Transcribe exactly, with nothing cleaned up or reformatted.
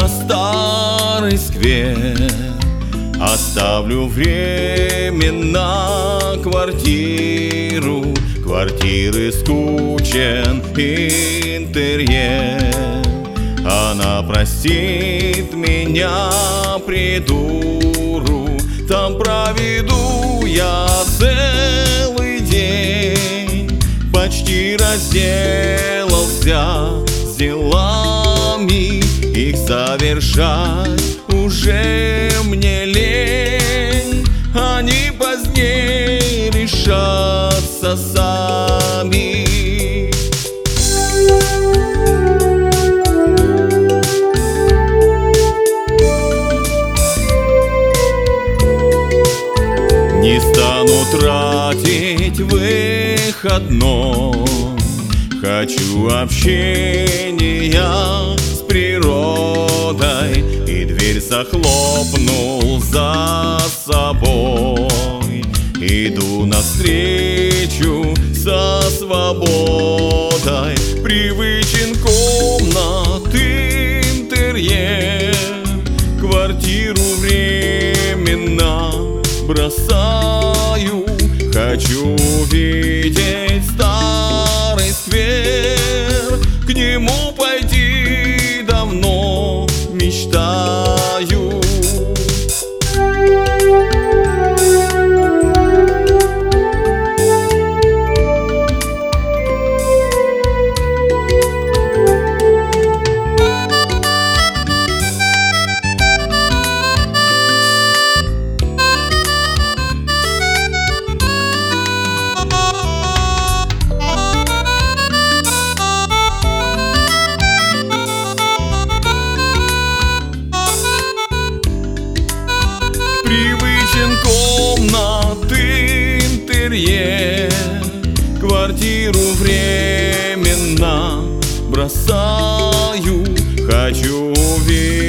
старый сквер. Оставлю временно квартиру, квартиры скучен интерьер. Она простит меня, придуру, там проведу я целый день. Почти разделался с делами, их совершать уже мне лень. Они позднее решатся сами. Не стану тратить выходной, хочу общения с природой, и дверь захлопнул за собой. Иду навстречу со свободой, привычен комнаты интерьер. Квартиру временно бросаю, хочу увидеть старый сквер. К нему пойти давно мечтаю. Привычен комнаты интерьер. Квартиру временно бросаю, хочу увидеть